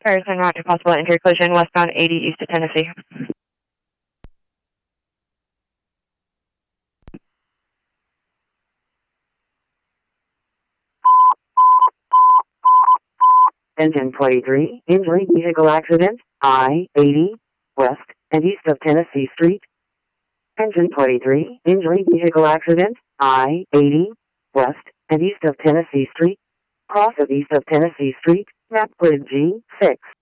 Cars en route to possible intercollision westbound 80 east of Tennessee. Engine 23, injury vehicle accident, I-80, west and east of Tennessee Street. Engine 23, injury vehicle accident, I-80, west and east of Tennessee Street. Cross of east of Tennessee Street, map grid G6.